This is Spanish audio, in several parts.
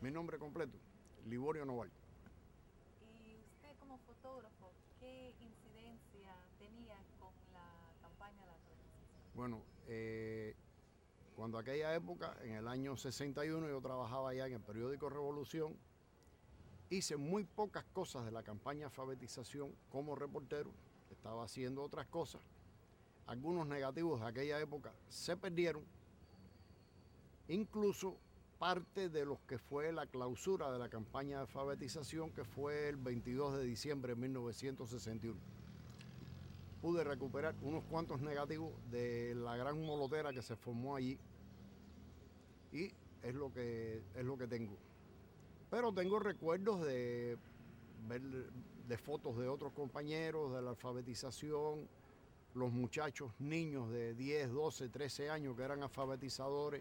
Mi nombre completo, Liborio Noval. Y usted como fotógrafo, ¿qué incidencia tenía con la campaña de la alfabetización? Bueno, cuando aquella época, en el año 61, yo trabajaba allá en el periódico Revolución, hice muy pocas cosas de la campaña de alfabetización como reportero, estaba haciendo otras cosas. Algunos negativos de aquella época se perdieron, incluso parte de los que fue la clausura de la campaña de alfabetización, que fue el 22 de diciembre de 1961. Pude recuperar unos cuantos negativos de la gran molotera que se formó allí y es lo que tengo. Pero tengo recuerdos de ver de fotos de otros compañeros, de la alfabetización, los muchachos, niños de 10, 12, 13 años que eran alfabetizadores.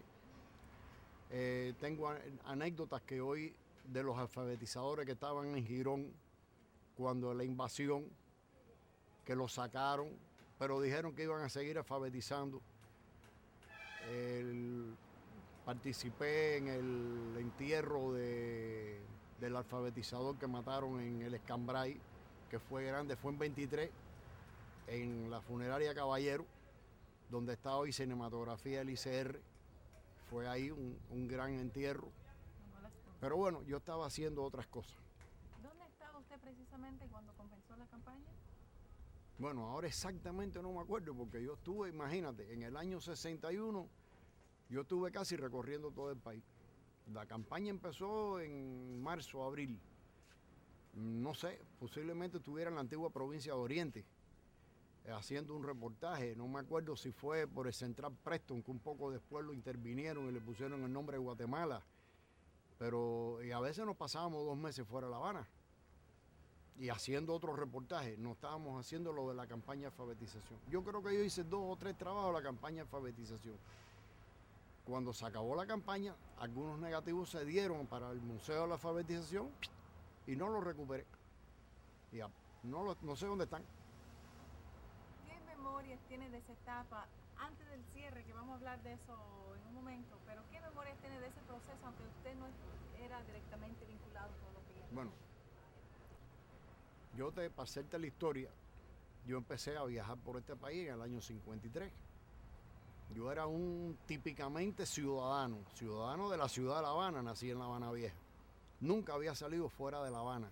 Tengo anécdotas que hoy de los alfabetizadores que estaban en Girón cuando la invasión, que los sacaron, pero dijeron que iban a seguir alfabetizando. Participé en el entierro del alfabetizador que mataron en el Escambray, que fue grande, fue en 23, en la funeraria Caballero, donde está hoy Cinematografía del ICR. Fue ahí un gran entierro. Pero bueno, yo estaba haciendo otras cosas. ¿Dónde estaba usted precisamente cuando comenzó la campaña? Bueno, ahora exactamente no me acuerdo porque yo estuve, imagínate, en el año 61, yo estuve casi recorriendo todo el país. La campaña empezó en marzo, abril. No sé, posiblemente estuviera en la antigua provincia de Oriente, haciendo un reportaje. No me acuerdo si fue por el Central Preston, que un poco después lo intervinieron y le pusieron el nombre de Guatemala. Pero y a veces nos pasábamos 2 meses fuera de La Habana y haciendo otros reportajes. No estábamos haciendo lo de la campaña de alfabetización. Yo creo que yo hice 2 o 3 trabajos de la campaña de alfabetización. Cuando se acabó la campaña, algunos negativos se dieron para el Museo de la Alfabetización y no los recuperé. Ya, no sé dónde están. ¿Qué memorias tiene de esa etapa antes del cierre, que vamos a hablar de eso en un momento, pero qué memorias tiene de ese proceso, aunque usted no era directamente vinculado todos los días? Bueno, para hacerte la historia, yo empecé a viajar por este país en el año 53. Yo era un típicamente ciudadano de la ciudad de La Habana, nací en La Habana Vieja. Nunca había salido fuera de La Habana.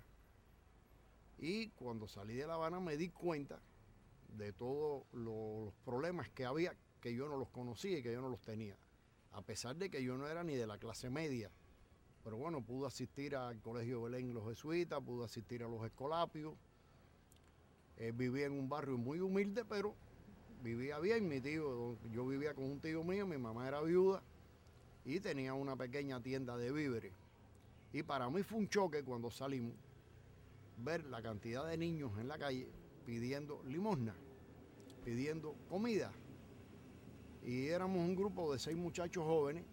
Y cuando salí de La Habana me di cuenta de todos los problemas que había, que yo no los conocía y que yo no los tenía. A pesar de que yo no era ni de la clase media. Pero bueno, pude asistir al Colegio Belén los Jesuitas, pude asistir a los Escolapios. Vivía en un barrio muy humilde, pero vivía bien. Yo vivía con un tío mío, mi mamá era viuda y tenía una pequeña tienda de víveres. Y para mí fue un choque cuando salimos ver la cantidad de niños en la calle pidiendo limosna, pidiendo comida. Y éramos un grupo de 6 muchachos jóvenes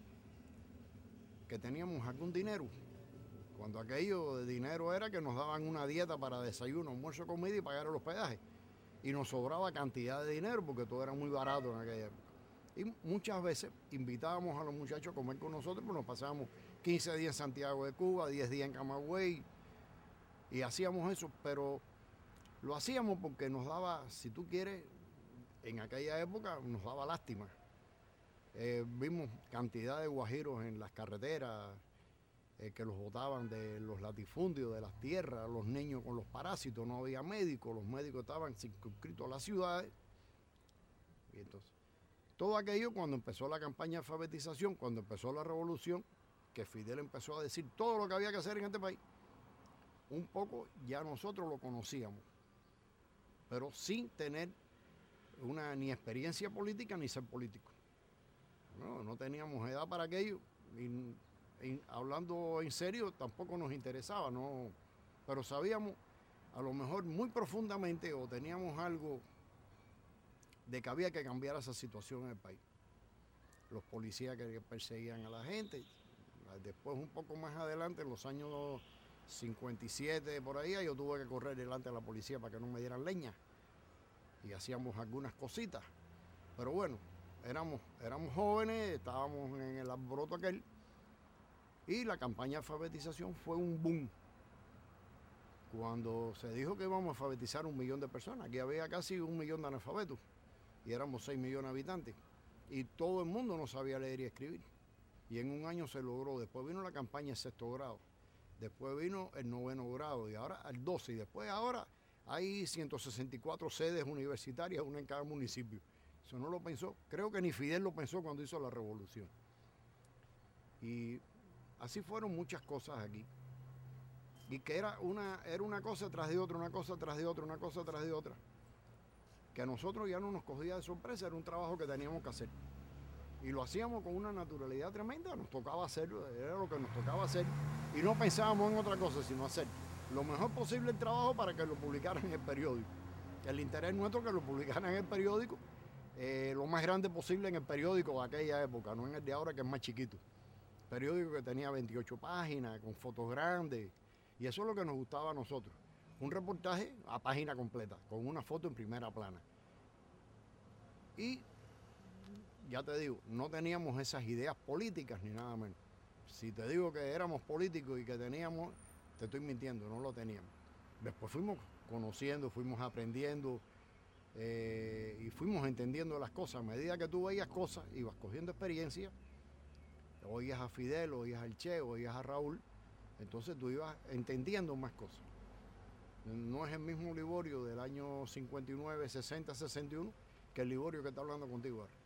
que teníamos algún dinero. Cuando aquello de dinero era que nos daban una dieta para desayuno, almuerzo, comida y pagar el hospedaje. Y nos sobraba cantidad de dinero porque todo era muy barato en aquella época. Y muchas veces invitábamos a los muchachos a comer con nosotros, pues nos pasábamos 15 días en Santiago de Cuba, 10 días en Camagüey y hacíamos eso, pero lo hacíamos porque nos daba, si tú quieres, en aquella época nos daba lástima. Vimos cantidad de guajiros en las carreteras, que los botaban de los latifundios, de las tierras, los niños con los parásitos, no había médicos, los médicos estaban circunscritos a las ciudades. Y entonces, todo aquello cuando empezó la campaña de alfabetización, cuando empezó la revolución, que Fidel empezó a decir todo lo que había que hacer en este país, un poco ya nosotros lo conocíamos, pero sin tener ni experiencia política ni ser político. No teníamos edad para aquello y hablando en serio tampoco nos interesaba, no, pero sabíamos a lo mejor muy profundamente o teníamos algo de que había que cambiar esa situación en el país. Los policías que perseguían a la gente, después un poco más adelante, en los años 57 por ahí, yo tuve que correr delante de la policía para que no me dieran leña y hacíamos algunas cositas, pero bueno, éramos jóvenes, estábamos en el alboroto aquel Y la campaña de alfabetización fue un boom. Cuando se dijo que íbamos a alfabetizar 1 millón de personas, aquí había casi 1 millón de analfabetos y éramos 6 millones de habitantes. Y todo el mundo no sabía leer y escribir. Y en un año se logró. Después vino la campaña de 6º grado. Después vino el 9º grado y ahora el 12. Y después ahora hay 164 sedes universitarias, una en cada municipio. Eso no lo pensó. Creo que ni Fidel lo pensó cuando hizo la revolución. Y así fueron muchas cosas aquí. Y que era una cosa tras de otra, una cosa tras de otra, una cosa tras de otra. Que a nosotros ya no nos cogía de sorpresa, era un trabajo que teníamos que hacer. Y lo hacíamos con una naturalidad tremenda, nos tocaba hacerlo, era lo que nos tocaba hacer. Y no pensábamos en otra cosa, sino hacer lo mejor posible el trabajo para que lo publicaran en el periódico. El interés nuestro que lo publicaran en el periódico, lo más grande posible en el periódico de aquella época, no en el de ahora que es más chiquito. Periódico que tenía 28 páginas, con fotos grandes. Y eso es lo que nos gustaba a nosotros. Un reportaje a página completa, con una foto en primera plana. Y, ya te digo, no teníamos esas ideas políticas ni nada menos. Si te digo que éramos políticos y que teníamos, te estoy mintiendo, no lo teníamos. Después fuimos conociendo, fuimos aprendiendo y fuimos entendiendo las cosas. A medida que tú veías cosas, ibas cogiendo experiencia, oías a Fidel, oías al Che, oías a Raúl, entonces tú ibas entendiendo más cosas. No es el mismo Liborio del año 59, 60, 61 que el Liborio que está hablando contigo ahora.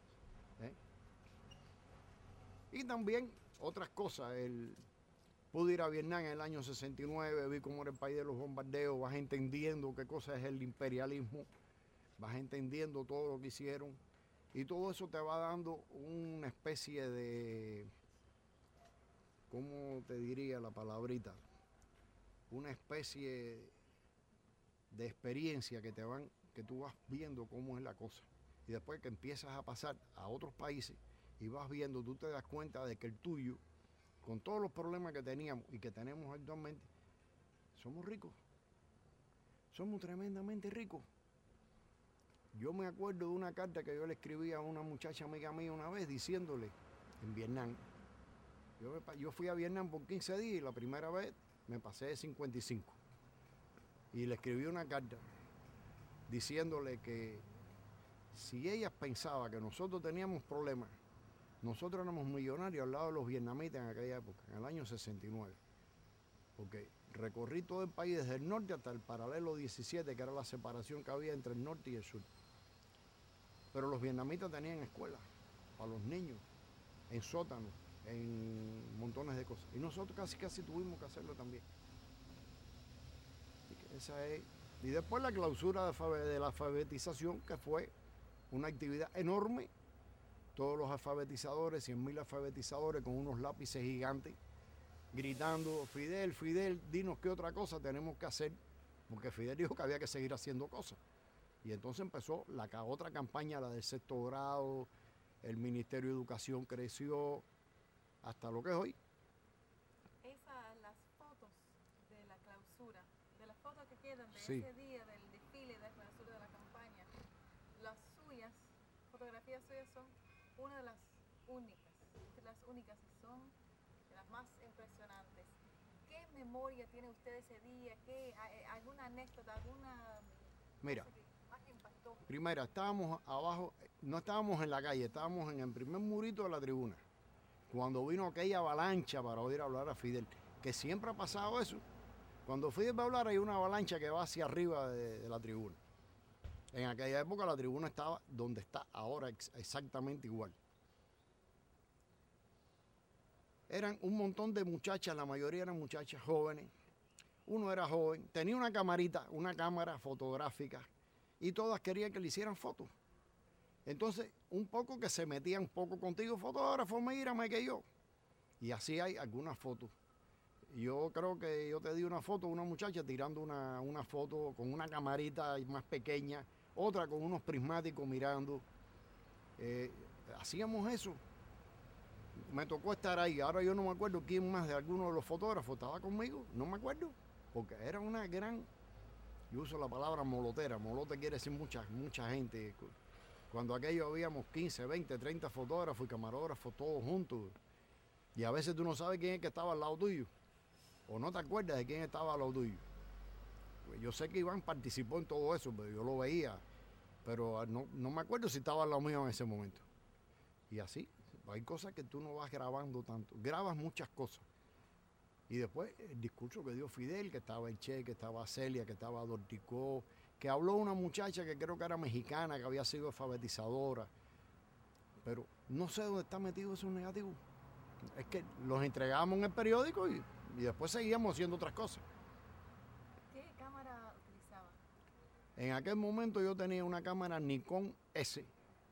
Y también otras cosas. Pude ir a Vietnam en el año 69, vi cómo era el país de los bombardeos, vas entendiendo qué cosa es el imperialismo, vas entendiendo todo lo que hicieron y todo eso te va dando una especie de, ¿cómo te diría la palabrita? Una especie de experiencia que tú vas viendo cómo es la cosa. Y después que empiezas a pasar a otros países y vas viendo, tú te das cuenta de que el tuyo, con todos los problemas que teníamos y que tenemos actualmente, somos ricos. Somos tremendamente ricos. Yo me acuerdo de una carta que yo le escribí a una muchacha amiga mía una vez diciéndole, en Vietnam, yo fui a Vietnam por 15 días y la primera vez me pasé de 55. Y le escribí una carta diciéndole que si ella pensaba que nosotros teníamos problemas, nosotros éramos millonarios al lado de los vietnamitas en aquella época, en el año 69. Porque recorrí todo el país desde el norte hasta el paralelo 17, que era la separación que había entre el norte y el sur. Pero los vietnamitas tenían escuelas para los niños, en sótanos, en montones de cosas. Y nosotros casi tuvimos que hacerlo también. Y después la clausura de la alfabetización, que fue una actividad enorme. Todos los alfabetizadores, 100.000 alfabetizadores con unos lápices gigantes, gritando, Fidel, Fidel, dinos qué otra cosa tenemos que hacer, porque Fidel dijo que había que seguir haciendo cosas. Y entonces empezó la otra campaña, la del 6º grado, el Ministerio de Educación creció hasta lo que es hoy. Las fotos de la clausura, de las fotos que quedan de Sí. ese día del desfile de la clausura de la campaña, las suyas, fotografías suyas son una de las únicas y son de las más impresionantes. ¿Qué memoria tiene usted de ese día? ¿Alguna anécdota, Mira, cosa que más le impactó? primera, estábamos abajo, no estábamos en la calle, estábamos en el primer murito de la tribuna. Cuando vino aquella avalancha para oír hablar a Fidel, que siempre ha pasado eso. Cuando Fidel va a hablar hay una avalancha que va hacia arriba de la tribuna. En aquella época la tribuna estaba donde está ahora, exactamente igual. Eran un montón de muchachas, la mayoría eran muchachas jóvenes. Uno era joven, tenía una camarita, una cámara fotográfica y todas querían que le hicieran fotos. Entonces, un poco que se metían un poco contigo, fotógrafo, mírame que yo. Y así hay algunas fotos. Yo creo que yo te di una foto de una muchacha tirando una foto con una camarita más pequeña, otra con unos prismáticos mirando. Hacíamos eso. Me tocó estar ahí. Ahora yo no me acuerdo quién más de alguno de los fotógrafos estaba conmigo. No me acuerdo. Porque era una gran... Yo uso la palabra molotera. Molote quiere decir mucha gente. Cuando aquello habíamos 15, 20, 30 fotógrafos y camarógrafos todos juntos. Y a veces tú no sabes quién es que estaba al lado tuyo. O no te acuerdas de quién estaba al lado tuyo. Yo sé que Iván participó en todo eso, pero yo lo veía. Pero no me acuerdo si estaba al lado mío en ese momento. Y así, hay cosas que tú no vas grabando tanto. Grabas muchas cosas. Y después el discurso que dio Fidel, que estaba el Che, que estaba Celia, que estaba Dorticó, que habló una muchacha que creo que era mexicana, que había sido alfabetizadora. Pero no sé dónde está metido esos negativos. Es que los entregábamos en el periódico y después seguíamos haciendo otras cosas. ¿Qué cámara utilizaba? En aquel momento yo tenía una cámara Nikon S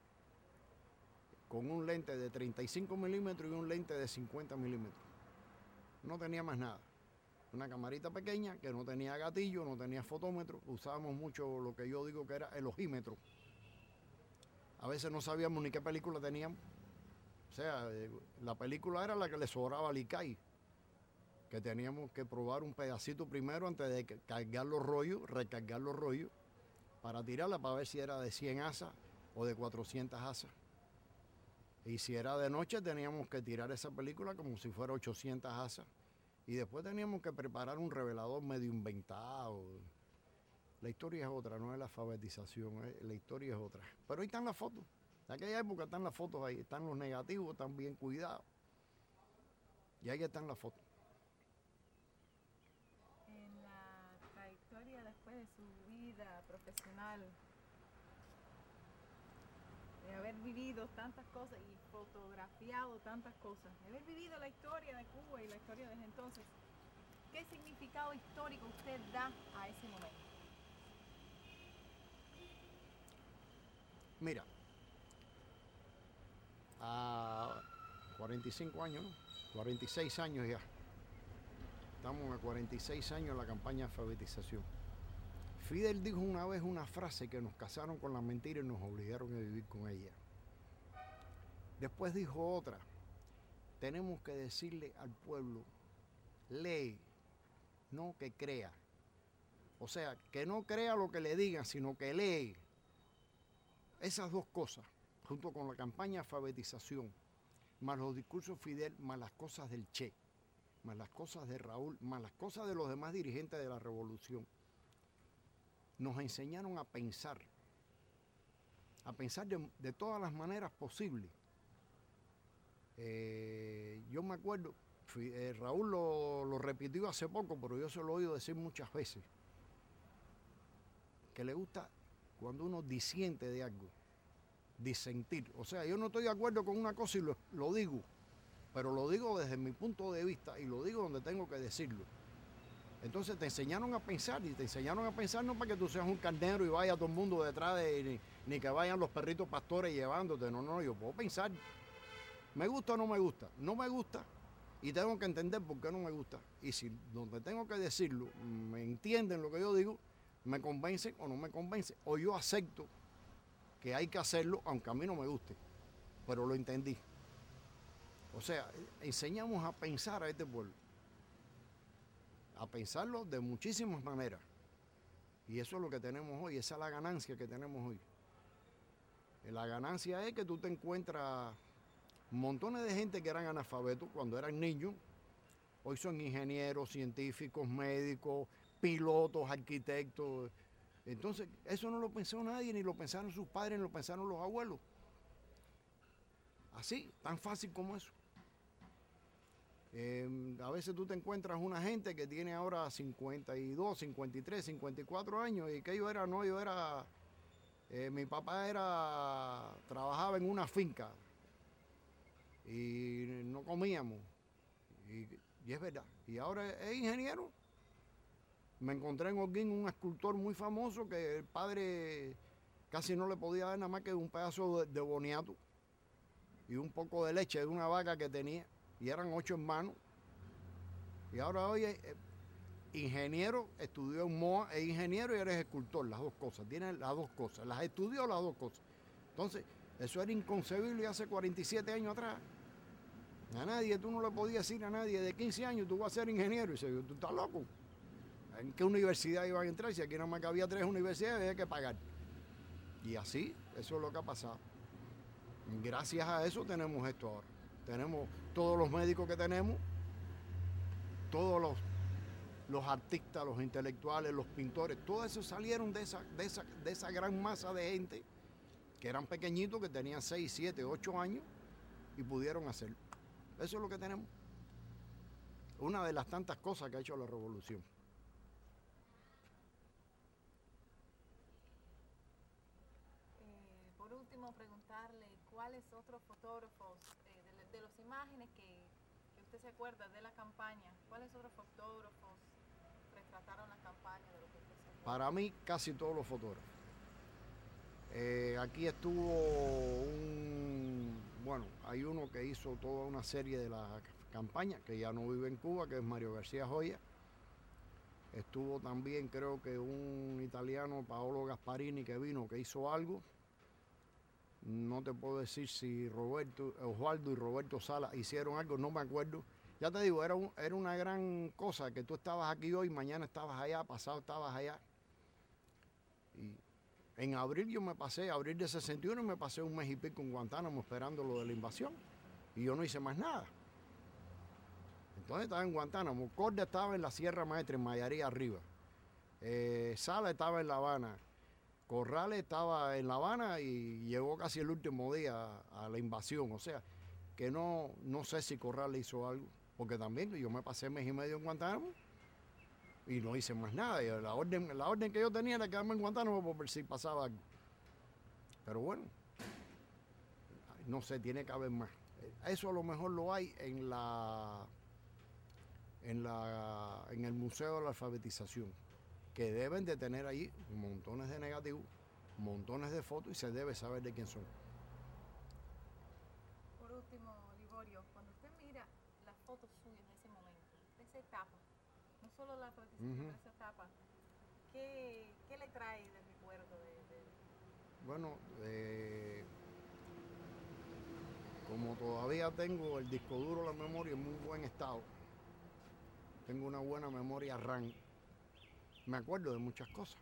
con un lente de 35 milímetros y un lente de 50 milímetros. No tenía más nada. Una camarita pequeña que no tenía gatillo, no tenía fotómetro. Usábamos mucho lo que yo digo que era el ojímetro. A veces no sabíamos ni qué película teníamos. O sea, la película era la que le sobraba al ICAI, que teníamos que probar un pedacito primero antes de cargar los rollos, recargar los rollos, para tirarla para ver si era de 100 asas o de 400 asas. Y si era de noche teníamos que tirar esa película como si fuera 800 asas. Y después teníamos que preparar un revelador medio inventado. La historia es otra, no es la alfabetización, la historia es otra. Pero ahí están las fotos. En aquella época están las fotos ahí, están los negativos, están bien cuidados. Y ahí están las fotos. En la trayectoria después de su vida profesional, de haber vivido tantas cosas y fotografiado tantas cosas, de haber vivido la historia de Cuba y la historia desde entonces, ¿qué significado histórico usted da a ese momento? Mira, a 45 años, ¿no? 46 años ya. Estamos a 46 años en la campaña de alfabetización. Fidel dijo una vez una frase que nos casaron con la mentira y nos obligaron a vivir con ella. Después dijo otra, tenemos que decirle al pueblo, lee, no que crea. O sea, que no crea lo que le digan, sino que lee. Esas dos cosas, junto con la campaña de alfabetización, más los discursos de Fidel, más las cosas del Che, más las cosas de Raúl, más las cosas de los demás dirigentes de la revolución, nos enseñaron a pensar de todas las maneras posibles. Yo me acuerdo, Raúl lo repitió hace poco, pero yo se lo he oído decir muchas veces, que le gusta cuando uno disiente de algo, disentir. O sea, yo no estoy de acuerdo con una cosa y lo digo, pero lo digo desde mi punto de vista y lo digo donde tengo que decirlo. Entonces te enseñaron a pensar y te enseñaron a pensar no para que tú seas un carnero y vaya todo el mundo detrás ni que vayan los perritos pastores llevándote. No, yo puedo pensar. ¿Me gusta o no me gusta? No me gusta y tengo que entender por qué no me gusta. Y si donde tengo que decirlo me entienden lo que yo digo, me convencen o no me convencen. O yo acepto que hay que hacerlo aunque a mí no me guste, pero lo entendí. O sea, enseñamos a pensar a este pueblo. A pensarlo de muchísimas maneras. Y eso es lo que tenemos hoy, esa es la ganancia que tenemos hoy. La ganancia es que tú te encuentras montones de gente que eran analfabetos cuando eran niños, hoy son ingenieros, científicos, médicos, pilotos, arquitectos. Entonces, eso no lo pensó nadie, ni lo pensaron sus padres, ni lo pensaron los abuelos. Así, tan fácil como eso. A veces tú te encuentras una gente que tiene ahora 52, 53, 54 años y que yo era, mi papá trabajaba en una finca y no comíamos y es verdad. Y ahora es ingeniero. Me encontré en Holguín un escultor muy famoso que el padre casi no le podía dar nada más que un pedazo de boniato y un poco de leche de una vaca que tenía. Y eran 8 hermanos. Y ahora hoy ingeniero, estudió en MOA, es ingeniero y eres escultor, las dos cosas. Tiene las dos cosas, las estudió las dos cosas. Entonces, eso era inconcebible hace 47 años atrás. A nadie, tú no le podías decir a nadie de 15 años, tú vas a ser ingeniero. Y dice, tú estás loco. ¿En qué universidad iban a entrar? Si aquí nada más que había 3 universidades, había que pagar. Y así, eso es lo que ha pasado. Gracias a eso tenemos esto ahora. tenemos todos los médicos que tenemos, todos los artistas, los intelectuales, los pintores, todos esos salieron de esa gran masa de gente que eran pequeñitos, que tenían 6, 7, 8 años y pudieron hacerlo. Eso es lo que tenemos. Una de las tantas cosas que ha hecho la revolución. Por último, preguntarle cuáles otros fotógrafos de las imágenes que usted se acuerda de la campaña, cuáles otros fotógrafos retrataron la campaña de lo que usted se acuerda. Para mí, casi todos los fotógrafos. Aquí estuvo hay uno que hizo toda una serie de la campaña, que ya no vive en Cuba, que es Mario García Joya. Estuvo también, creo que un italiano, Paolo Gasparini, que vino, que hizo algo. No te puedo decir si Osvaldo y Roberto Sala hicieron algo, no me acuerdo. Ya te digo, era una gran cosa que tú estabas aquí hoy, mañana estabas allá, pasado estabas allá. Y en abril abril de 61, me pasé un mes y pico en Guantánamo esperando lo de la invasión. Y yo no hice más nada. Entonces estaba en Guantánamo. Corda estaba en la Sierra Maestra, en Mayarí arriba. Sala estaba en La Habana. Corrales estaba en La Habana y llegó casi el último día a la invasión. O sea, que no sé si Corrales hizo algo. Porque también yo me pasé mes y medio en Guantánamo y no hice más nada. Y la orden que yo tenía era quedarme en Guantánamo por ver si pasaba algo. Pero bueno, no sé, tiene que haber más. Eso a lo mejor lo hay en el Museo de la Alfabetización, que deben de tener ahí montones de negativos, montones de fotos y se debe saber de quién son. Por último, Liborio, cuando usted mira las fotos suyas en ese momento, de esa etapa, no solo la alfabetización, pero esa etapa, ¿qué le trae de recuerdo? Bueno, como todavía tengo el disco duro, la memoria en muy buen estado, tengo una buena memoria RAM, me acuerdo de muchas cosas.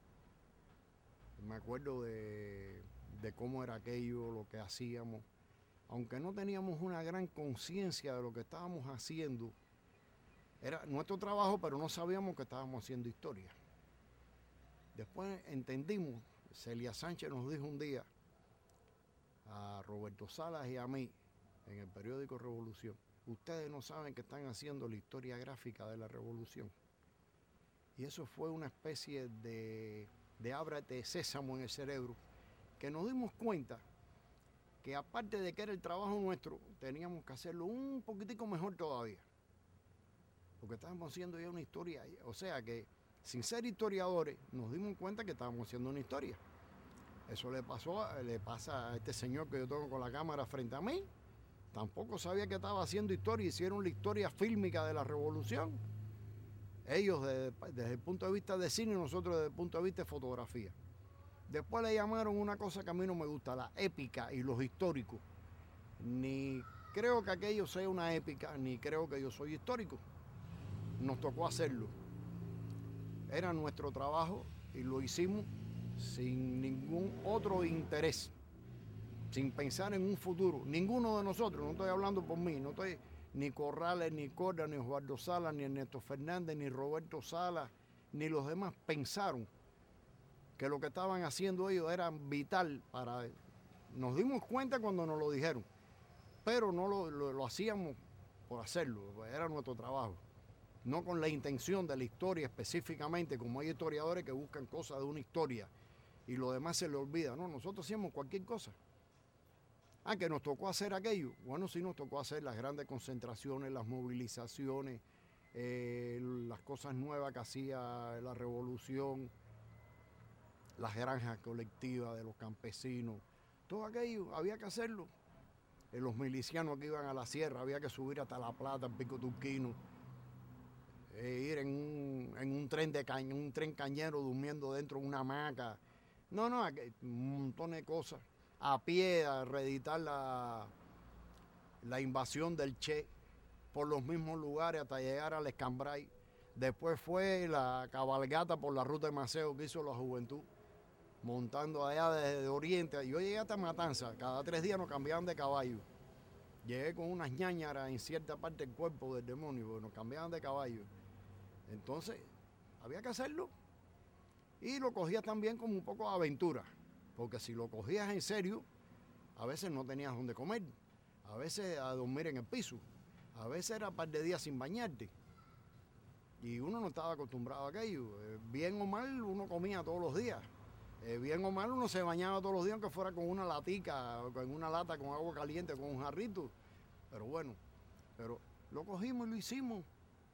Me acuerdo de cómo era aquello, lo que hacíamos. Aunque no teníamos una gran conciencia de lo que estábamos haciendo, era nuestro trabajo, pero no sabíamos que estábamos haciendo historia. Después entendimos, Celia Sánchez nos dijo un día, a Roberto Salas y a mí, en el periódico Revolución, ustedes no saben que están haciendo la historia gráfica de la revolución. Y eso fue una especie de ábrate sésamo en el cerebro, que nos dimos cuenta que aparte de que era el trabajo nuestro, teníamos que hacerlo un poquitico mejor todavía. Porque estábamos haciendo ya una historia, o sea que sin ser historiadores, nos dimos cuenta que estábamos haciendo una historia. Eso le pasa a este señor que yo tengo con la cámara frente a mí. Tampoco sabía que estaba haciendo historia, hicieron la historia fílmica de la revolución. Ellos desde el punto de vista de cine y nosotros desde el punto de vista de fotografía. Después le llamaron una cosa que a mí no me gusta, la épica y los históricos. Ni creo que aquello sea una épica, ni creo que yo soy histórico. Nos tocó hacerlo. Era nuestro trabajo y lo hicimos sin ningún otro interés, sin pensar en un futuro. Ninguno de nosotros, no estoy hablando por mí, no estoy ni Corrales, ni Corda, ni Osvaldo Sala, ni Ernesto Fernández, ni Roberto Sala, ni los demás pensaron que lo que estaban haciendo ellos era vital para... Nos dimos cuenta cuando nos lo dijeron, pero no lo hacíamos por hacerlo, era nuestro trabajo. No con la intención de la historia específicamente, como hay historiadores que buscan cosas de una historia y lo demás se le olvida. No, nosotros hacíamos cualquier cosa. Que nos tocó hacer aquello. Bueno, sí nos tocó hacer las grandes concentraciones, las movilizaciones, las cosas nuevas que hacía la revolución, las granjas colectivas de los campesinos. Todo aquello había que hacerlo. Los milicianos que iban a la sierra, había que subir hasta La Plata, el Pico Turquino. Ir en un tren cañero durmiendo dentro de una hamaca. No, un montón de cosas. A pie, a reeditar la invasión del Che por los mismos lugares hasta llegar al Escambray. Después fue la cabalgata por la ruta de Maceo que hizo la juventud, montando allá desde Oriente. Yo llegué hasta Matanza, cada 3 días nos cambiaban de caballo. Llegué con unas ñáñaras en cierta parte del cuerpo del demonio, porque nos cambiaban de caballo. Entonces, había que hacerlo. Y lo cogías también como un poco de aventura, porque si lo cogías en serio, a veces no tenías donde comer, a veces a dormir en el piso, a veces era un par de días sin bañarte. Y uno no estaba acostumbrado a aquello. Bien o mal, uno comía todos los días. Bien o mal, uno se bañaba todos los días, aunque fuera con una latica, con una lata con agua caliente, con un jarrito. Pero bueno, pero lo cogimos y lo hicimos.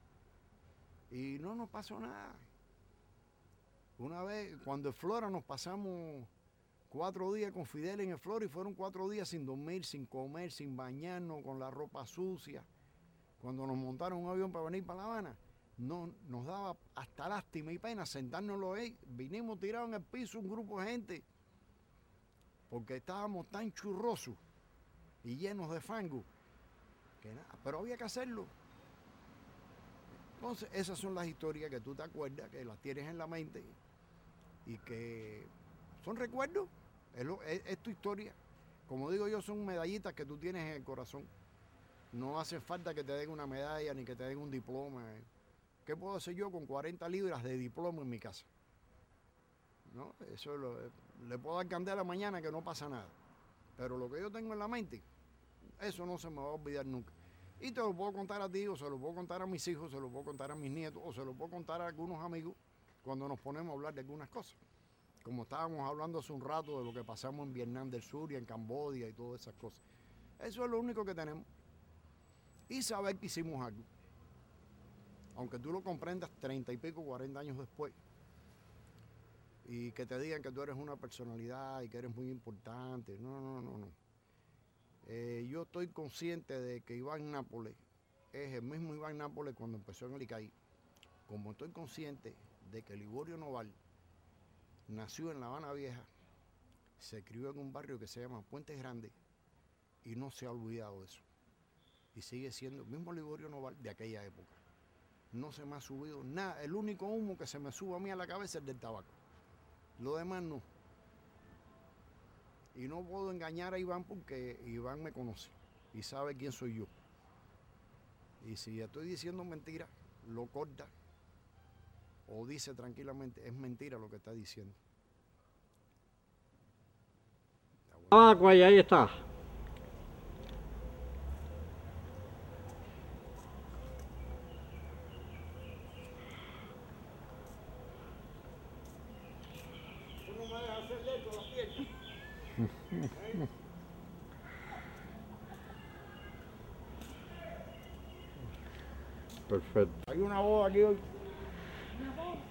Y no nos pasó nada. Una vez, cuando en Flora nos pasamos 4 días con Fidel en el Flora y fueron 4 días sin dormir, sin comer, sin bañarnos, con la ropa sucia. Cuando nos montaron un avión para venir para La Habana, no, nos daba hasta lástima y pena sentárnoslo ahí. Vinimos tirados en el piso un grupo de gente porque estábamos tan churrosos y llenos de fango que nada, pero había que hacerlo. Entonces esas son las historias que tú te acuerdas, que las tienes en la mente y que son recuerdos, es tu historia. Como digo yo, son medallitas que tú tienes en el corazón. No hace falta que te den una medalla ni que te den un diploma. ¿Qué puedo hacer yo con 40 libras de diploma en mi casa? ¿No? Eso le puedo dar candela mañana que no pasa nada. Pero lo que yo tengo en la mente, eso no se me va a olvidar nunca. Y te lo puedo contar a ti, o se lo puedo contar a mis hijos, se lo puedo contar a mis nietos, o se lo puedo contar a algunos amigos cuando nos ponemos a hablar de algunas cosas. Como estábamos hablando hace un rato de lo que pasamos en Vietnam del Sur y en Camboya y todas esas cosas. Eso es lo único que tenemos. Y saber que hicimos algo. Aunque tú lo comprendas 30 y pico, 40 años después, y que te digan que tú eres una personalidad y que eres muy importante. No. Yo estoy consciente de que Iván Nápoles es el mismo Iván Nápoles cuando empezó en el ICAI. Como estoy consciente de que Liborio Noval nació en La Habana Vieja, se crió en un barrio que se llama Puentes Grandes y no se ha olvidado de eso. Y sigue siendo el mismo Liborio Noval de aquella época. No se me ha subido nada. El único humo que se me sube a mí a la cabeza es del tabaco. Lo demás no. Y no puedo engañar a Iván porque Iván me conoce y sabe quién soy yo. Y si estoy diciendo mentira, lo corta o dice tranquilamente, es mentira lo que está diciendo. Ah, pues ahí está. Tú no me dejas hacer esto, las piernas. Perfecto. Hay una boda aquí hoy. Una voz.